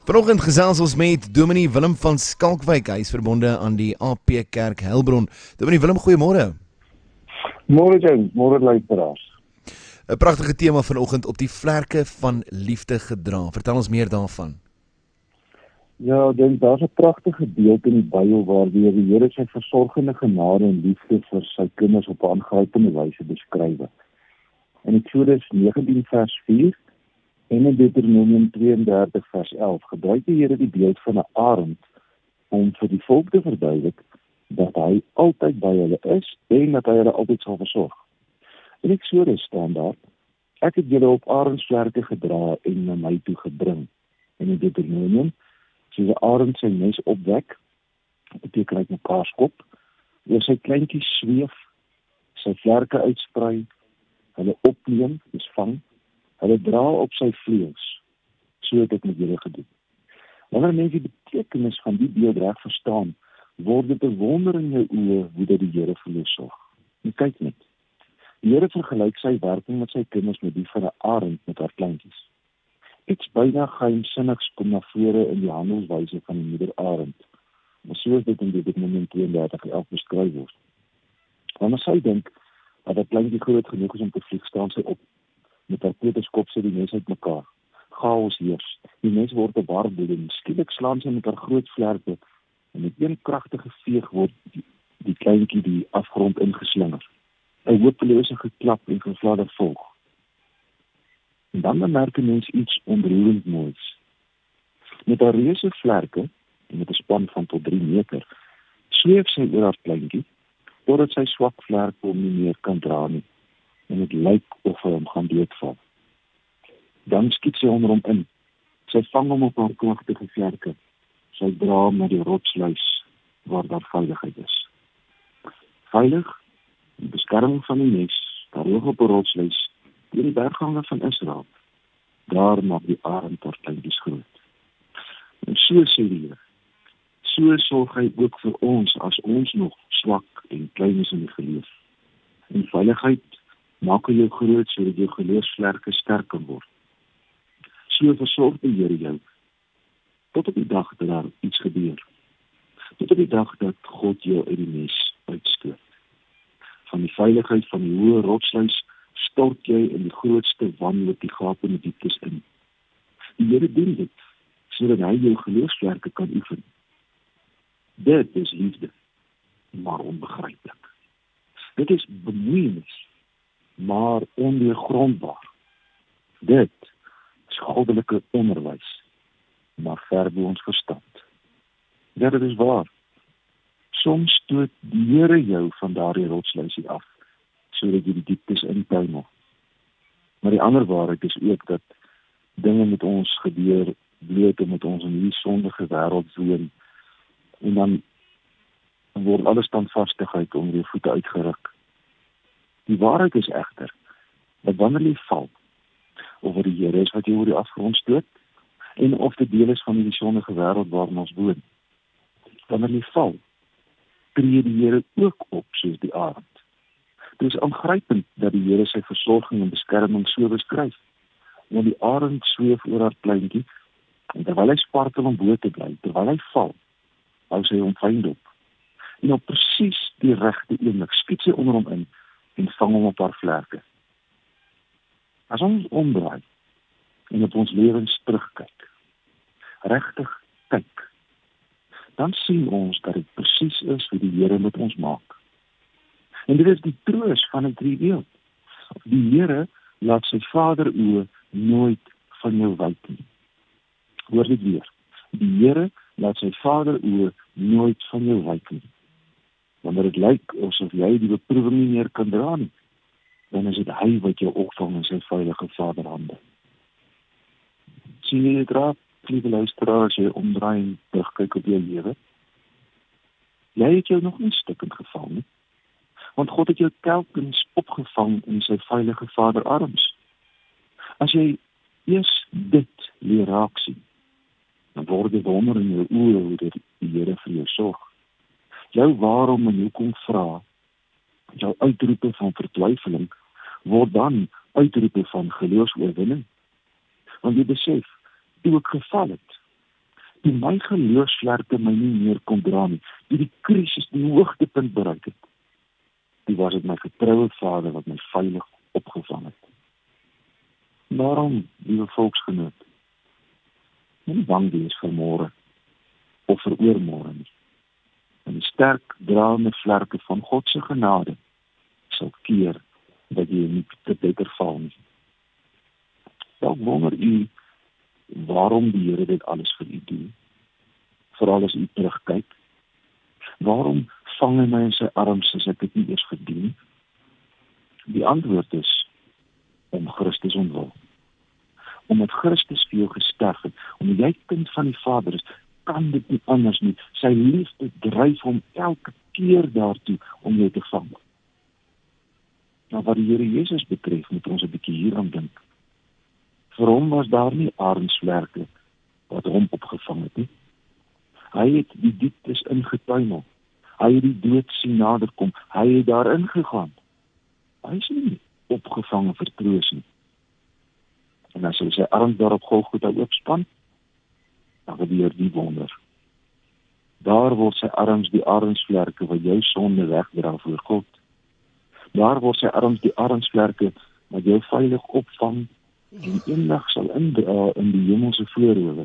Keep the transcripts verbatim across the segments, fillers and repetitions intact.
Vanoggend gesels ons met Dominee Willem van Skalkwyk. Hy is verbonde aan die A P Kerk Heilbron. Dominee Willem, goeiemôre. Môre James, môre luisteraars. 'n Pragtige tema vanoggend op die vlerke van liefde gedra. Vertel ons meer daarvan. Ja, James, daar's 'n pragtige gedeelte in die Bybel waar die Here sy versorgende genade en liefde vir sy kinders op 'n aangrypende wyse beskryf. In Eksodus negentien vers vier en in Deuteronomium twee en dertig vers elf gebruik die Here die beeld van 'n arend om vir die volk te verduidelik dat hy altyd by hulle is en dat hy hulle altyd sal versorg. In Eksodus staan daar: ek het julle op arendsvlerke gedra en na my toe gebring. En in Deuteronomium, soos 'n arend sy nes opwek, beteken hy mekaar skop, oor sy kleintjies sweef, sy vlerke uitsprei, hulle opneem, dus vang, hulle dra op sy vleuels. So het ek met julle gedoen. Wanneer mense die betekenis van die beeld reg verstaan, word dit 'n wonder in jou oë hoe dit die Here vir jou sorg. En kyk net. Die Here vergelyk sy werking met sy kinders met die van 'n arend met haar kleintjies. Iets byna geheimsinnigs kom na vore in die handelswyse van die moeder arend. Maar soos dit in Deuteronomium twee en dertig elf beskryf word. Wanneer sy dink dat 'n kleintjie groot genoeg is om te vlieg, staan sy op. Met haar pote skop sy die nes uitmekaar. Chaos heers. Die nes word 'n warboel. Skielik slaan sy met haar groot vlerke en met een kragtige veeg word die, die kleintjie die afgrond ingeslinger. 'n hopelose geklap en gevladder volg. En dan bemerk 'n mens iets ontroerend moois. Met haar reuse vlerke en met 'n span van tot drie meter, sweef sy oor haar kleintjie totdat sy swak vlerke hom nie meer kan dra nie. En het lyk of hy hom gaan doodval. Dan skiet sy onder hom in. Sy vang hom op haar kragtige vlerke. Sy dra hom na die rotsluis waar daar veiligheid is. Veilig, die beskerming van die nes, daar hoog op 'n rotsluis, deur die berggange van Israel. Daar maak die arend haar kleintjies groot. En so sê die Here, so sorg hy ook vir ons as ons nog swak en klein is in die geloof. En veiligheid maak jou groot sodat jou geloofsvlerke sterk kan word. So versorg die Here jou tot op die dag dat daar iets gebeur. Tot op die dag dat God jou uit die nes uitstoot. Van die veiligheid van die hoë rotsluis stort jy in die grootste wanhoop die gapende dieptes in. Die Here doen dit sodat hy jou geloofsvlerke kan oefen. Dit is liefde, maar onbegryplik. Dit is bemoeienis, maar onweergrondbaar. Dit is goddelike onderwys, maar ver bo ons verstand. Ja, dit is waar. Soms stoot die Here jou van daardie rotsluisie af, sodat jy die dieptes intuimel. Maar die ander waarheid is ook dat dinge met ons gebeur, bloot omdat ons in hierdie sondige wêreld woon, en dan word alles standvastigheid onder jou voete uitgeruk. Die waarheid is egter, dat wanneer jy val, of wat die Here is wat jy oor die afgrond stoot, en of dit deel is van die sondige wêreld waarin ons woon, wanneer jy val, tree die Here ook op soos die arend. Dit is aangrypend dat die Here sy versorging en beskerming so beskryf. Want die arend sweef oor haar kleintjie, en terwyl hy spartel om bo te bly, terwyl hy val, hou sy hom fyn dop. En op presies die regte oomblik skiet sy onder hom in en vang hom op haar vlerke. As ons omdraai en op ons lewens terugkyk, regtig kyk, dan sien ons dat dit presies is hoe die Here met ons maak. En dit is die troos van 'n drie beeld. Die Here laat sy vaderoë nooit van jou wyk nie. Hoor dit weer. Die Here laat sy vaderoë nooit van jou wyk nie. Wanneer dit lyk asof jy die beproewing nie meer kan dra nie, dan is dit hy wat jou opvang in sy veilige vaderhande. Sien jy dit raak, lieve luisteraar, as jy omdraai en terugkyk op jou lewe? Jy het jou nog nie stukkend geval nie. Want God het jou telkens opgevang in sy veilige vaderarms. As jy eers dit leer raak sien, dan word dit wonder in jou oë hoe dit die Here vir jou sorg. Jou waarom en hoekom vra, jou uitroepe van vertwyfeling, word dan uitroepe van geloofsoorwinning. Want jy besef, toe ek geval het, toe my geloofsvlerke my nie meer kon dra nie, toe die krisis die hoogtepunt bereik het, toe was dit my getroue Vader wat my veilig opgevang het. Daarom, liewe volksgenoot, nie bang wees vir môre of vir oormôre nie. En die sterk draande vlerke van God se genade sal keer dat jy nie te beter val nie. Dalk wonder u waarom die Here dit alles vir u doen. Veral as u terugkyk. Waarom vang hy my in sy arms as ek dit nie eers verdien? Die antwoord is om Christus ontwil. Omdat Christus vir jou gesterf het, omdat jy kind van die Vader is, kan dit nie anders nie. Sy liefde dryf hom elke keer daartoe om jou te vang. Nou wat die Here Jesus betref, moet ons 'n bietjie hieraan dink. Vir hom was daar nie arensvlerke wat hom opgevang het nie. Hy het die dieptes ingetuimel. Hy het die dood sien naderkom. Hy het daarin gegaan. Hy is nie opgevang en vertroos nie. En as hy sy arms daar op Golgotha oopspan, dan gebeur die wonder. Daar word sy arms die arensvlerke wat jou sonde wegdra voor God. Daar word sy arms die arensvlerke wat jou veilig opvang en eendag sal indra in die hemelse voorhoewe.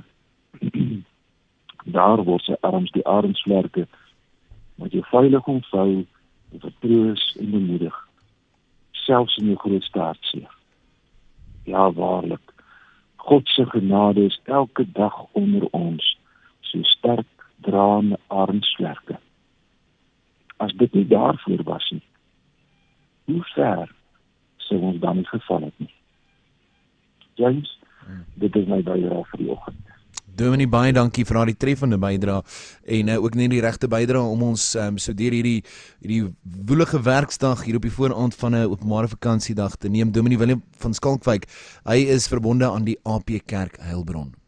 Daar word sy arms die arensvlerke wat jou veilig omvou, vertroos en bemoedig, selfs in jou grootste hartseer. Ja, waarlik, God se genade is elke dag onder ons, so sterk draande arensvlerke. As dit nie daarvoor was nie, hoe ver sou ons dan nie geval het nie? James, dit is my bydrae vir die oggend. Dominee, baie dankie vir daardie treffende bydrae en uh, ook net die regte bydrae om ons um, so deur hierdie hierdie woelige werksdag hier op die vooraand van 'n openbare vakansiedag te neem. Dominee Willem van Skalkwyk, hy is verbonde aan die A P Kerk Heilbron.